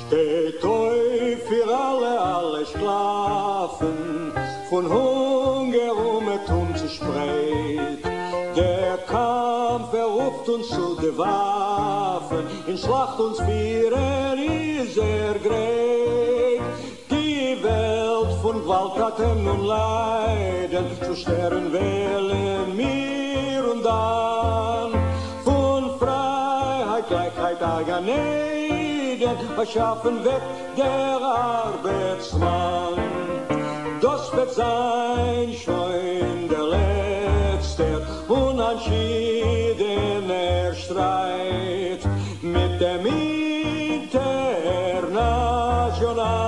Steht auf für alle schlafen, von Hunger zu spreit. Der Kampf ruft uns zu den Waffen, in Schlacht uns führen ist greit. Die Welt von Gewalttaten und Leiden, zu sterben wählen mir und dann. Von Freiheit, Gleichheit, Eigeneden, verschaffen weg der Arbeitsmann. Das wird sein schon der letzte unentschiedener Streit mit dem International.